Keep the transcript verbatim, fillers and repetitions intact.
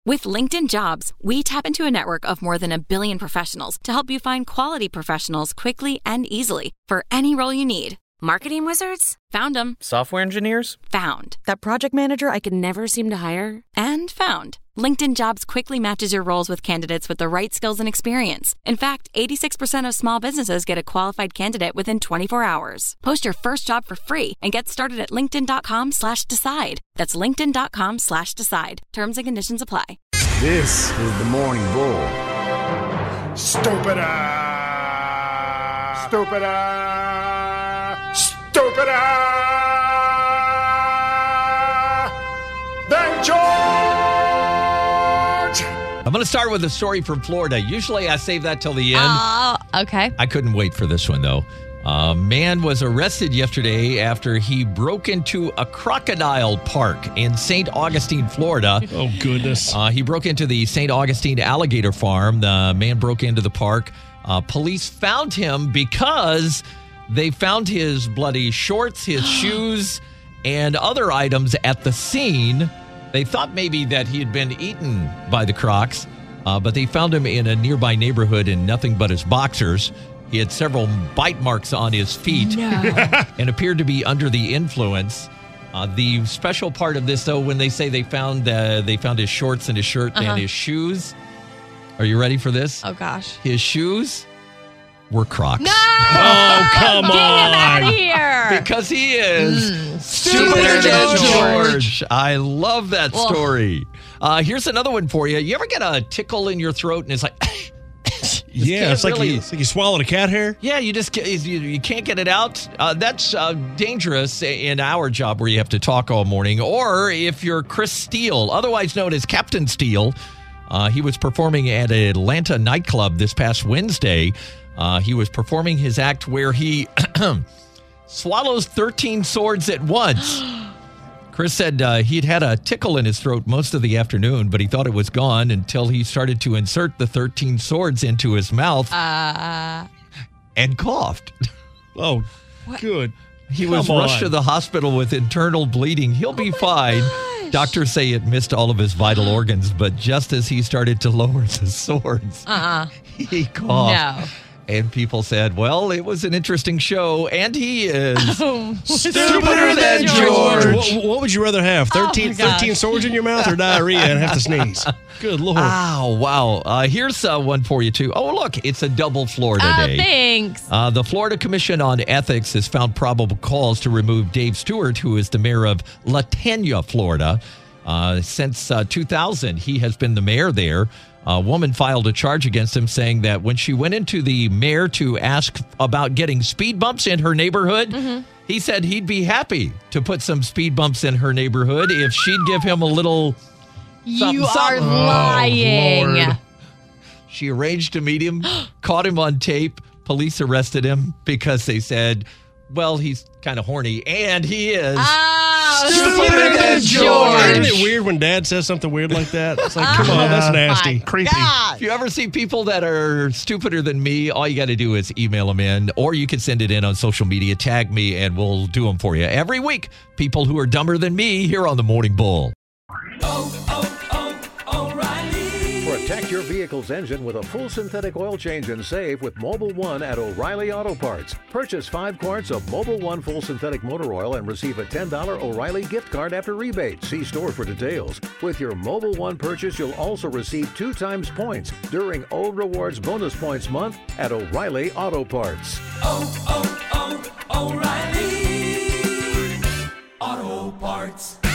With LinkedIn Jobs, we tap into a network of more than a billion professionals to help you find quality professionals quickly and easily for any role you need. Marketing wizards? Found them. Software engineers? Found. That project manager I could never seem to hire? And found. LinkedIn Jobs quickly matches your roles with candidates with the right skills and experience. In fact, eighty-six percent of small businesses get a qualified candidate within twenty-four hours. Post your first job for free and get started at linkedin.com slash decide. That's linkedin.com slash decide. Terms and conditions apply. This is the Morning Bull. Stupid ass! Stupid ass! Stupid ass! Then George! I'm going to start with a story from Florida. Usually I save that till the end. Oh, uh, okay. I couldn't wait for this one, though. A man was arrested yesterday after he broke into a crocodile park in Saint Augustine, Florida. Oh, goodness. Uh, he broke into the Saint Augustine Alligator Farm. The man broke into the park. Uh, police found him because they found his bloody shorts, his shoes, and other items at the scene. They thought maybe that he had been eaten by the crocs, uh, but they found him in a nearby neighborhood in nothing but his boxers. He had several bite marks on his feet No. and appeared to be under the influence. Uh, the special part of this, though, when they say they found uh, they found his shorts and his shirt Uh-huh. and his shoes. Are you ready for this? Oh, gosh. His shoes were Crocs. No! Oh, come Get him out on. of here! Because he is Mm. stupider than George. George. I love that Well. story. Uh, here's another one for you. You ever get a tickle in your throat and it's like... Yeah, can't it's like, really- you, it's like you swallowed a cat hair. Yeah, you just you, you can't get it out. Uh, that's uh, dangerous in our job where you have to talk all morning. Or if you're Chris Steele, otherwise known as Captain Steele, uh, he was performing at an Atlanta nightclub this past Wednesday. Uh, he was performing his act where he swallows thirteen swords at once. Chris said uh, he'd had a tickle in his throat most of the afternoon, but he thought it was gone until he started to insert the thirteen swords into his mouth Uh, and coughed. Oh, good. He was Come rushed on. to the hospital with internal bleeding. He'll be fine. gosh. Doctors say it missed all of his vital organs, but just as he started to lower the swords, uh-uh. he coughed. No. And people said, well, it was an interesting show, and he is Stupider than George. What, what would you rather have? Oh, thirteen, my gosh. thirteen swords in your mouth or diarrhea and have to sneeze? Good Lord. Ow, wow. Uh, here's uh, one for you, too. Oh, look, it's a double Florida Oh, day. thanks. Uh, the Florida Commission on Ethics has found probable cause to remove Dave Stewart, who is the mayor of Latanya, Florida. Uh, since uh, two thousand, he has been the mayor there. A woman filed a charge against him saying that when she went into the mayor to ask about getting speed bumps in her neighborhood, Mm-hmm. he said he'd be happy to put some speed bumps in her neighborhood if she'd give him a little something, You are something. lying. Lord. She arranged to meet him, caught him on tape. Police arrested him because they said, well, he's kind of horny, and he is. Oh, Stupider than George. Isn't it weird when Dad says something weird like that? It's like, come on, that's nasty. Creepy. If you ever see people that are stupider than me, all you got to do is email them in, or you can send it in on social media, tag me, and we'll do them for you. Every week, people who are dumber than me here on the Morning Bull. Protect your vehicle's engine with a full synthetic oil change and save with Mobile One at O'Reilly Auto Parts. Purchase five quarts of Mobile One full synthetic motor oil and receive a ten dollars O'Reilly gift card after rebate. See store for details. With your Mobile One purchase, you'll also receive two times points during O Rewards Bonus Points Month at O'Reilly Auto Parts. oh, oh, oh, O'Reilly Auto Parts.